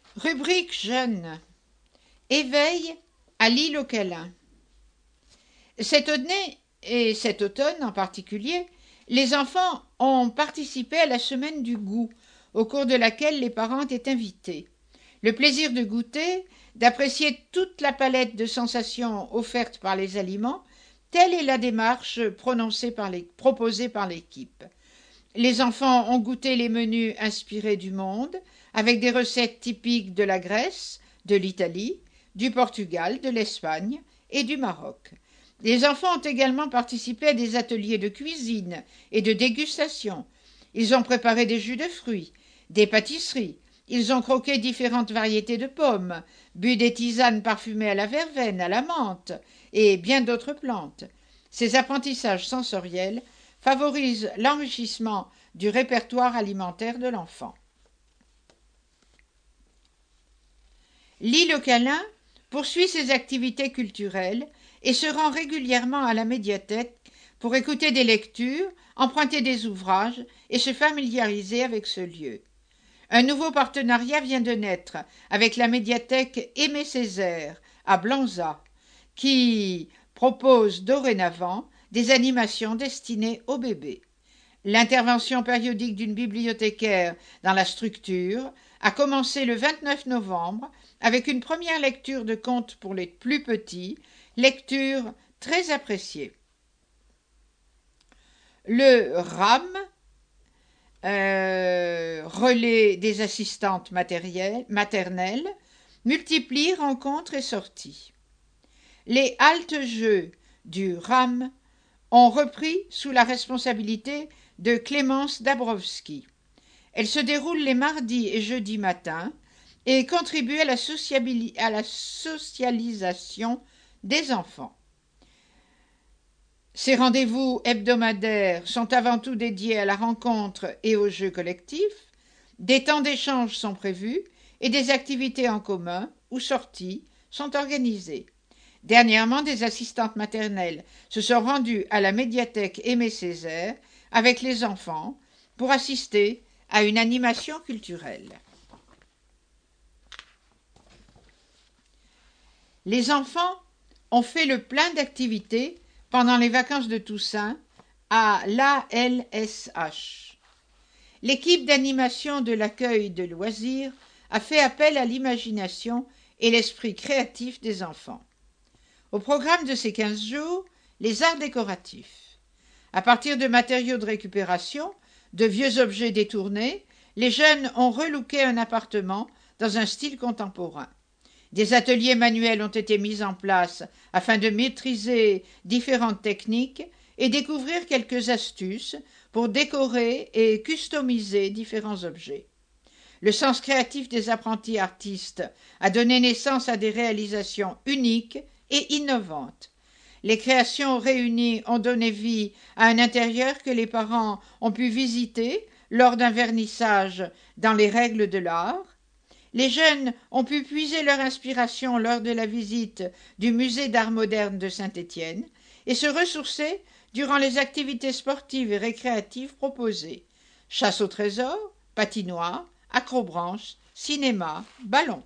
Rubrique jeune. Éveil à l'île aux câlins. Cet automne en particulier, les enfants ont participé à la semaine du goût, au cours de laquelle les parents étaient invités. Le plaisir de goûter, d'apprécier toute la palette de sensations offertes par les aliments, telle est la démarche proposée par l'équipe. Les enfants ont goûté les menus inspirés du monde, avec des recettes typiques de la Grèce, de l'Italie, du Portugal, de l'Espagne et du Maroc. Les enfants ont également participé à des ateliers de cuisine et de dégustation. Ils ont préparé des jus de fruits, des pâtisseries, ils ont croqué différentes variétés de pommes, bu des tisanes parfumées à la verveine, à la menthe et bien d'autres plantes. Ces apprentissages sensoriels favorisent l'enrichissement du répertoire alimentaire de l'enfant. L'île aux câlins poursuit ses activités culturelles et se rend régulièrement à la médiathèque pour écouter des lectures, emprunter des ouvrages et se familiariser avec ce lieu. Un nouveau partenariat vient de naître avec la médiathèque Aimé Césaire à Blanza, qui propose dorénavant des animations destinées aux bébés. L'intervention périodique d'une bibliothécaire dans la structure a commencé le 29 novembre avec une première lecture de contes pour les plus petits, lecture très appréciée. Le RAM, relais des assistantes maternelles, multiplie rencontres et sorties. Les haltes-jeux du RAM ont repris sous la responsabilité de Clémence Dabrowski. Elles se déroulent les mardis et jeudis matins et contribuent à la socialisation des enfants. Ces rendez-vous hebdomadaires sont avant tout dédiés à la rencontre et aux jeux collectifs. Des temps d'échange sont prévus et des activités en commun ou sorties sont organisées. Dernièrement, des assistantes maternelles se sont rendues à la médiathèque Aimé Césaire avec les enfants pour assister à une animation culturelle. Les enfants ont fait le plein d'activités pendant les vacances de Toussaint à l'ALSH. L'équipe d'animation de l'accueil de loisirs a fait appel à l'imagination et l'esprit créatif des enfants. Au programme de ces 15 jours, les arts décoratifs. À partir de matériaux de récupération, de vieux objets détournés, les jeunes ont relooké un appartement dans un style contemporain. Des ateliers manuels ont été mis en place afin de maîtriser différentes techniques et découvrir quelques astuces pour décorer et customiser différents objets. Le sens créatif des apprentis artistes a donné naissance à des réalisations uniques et innovantes. Les créations réunies ont donné vie à un intérieur que les parents ont pu visiter lors d'un vernissage dans les règles de l'art. Les jeunes ont pu puiser leur inspiration lors de la visite du musée d'art moderne de Saint-Étienne et se ressourcer durant les activités sportives et récréatives proposées. Chasse au trésor, patinoire, acrobranche, cinéma, ballon.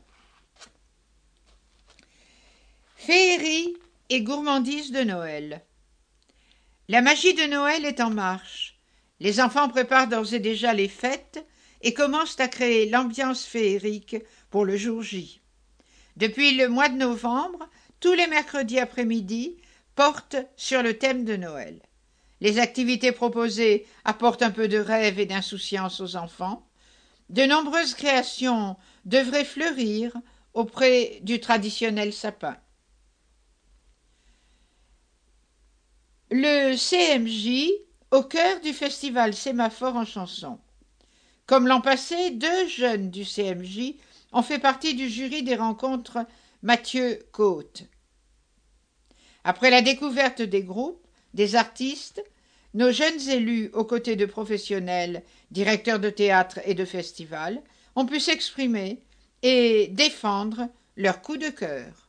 Féerie et gourmandise de Noël. La magie de Noël est en marche. Les enfants préparent d'ores et déjà les fêtes et commencent à créer l'ambiance féerique pour le jour J. Depuis le mois de novembre, tous les mercredis après-midi portent sur le thème de Noël. Les activités proposées apportent un peu de rêve et d'insouciance aux enfants. De nombreuses créations devraient fleurir auprès du traditionnel sapin. Le CMJ au cœur du festival Sémaphore en chanson. Comme l'an passé, 2 jeunes du CMJ ont fait partie du jury des rencontres Mathieu Côte. Après la découverte des groupes, des artistes, nos jeunes élus, aux côtés de professionnels, directeurs de théâtre et de festivals, ont pu s'exprimer et défendre leur coup de cœur.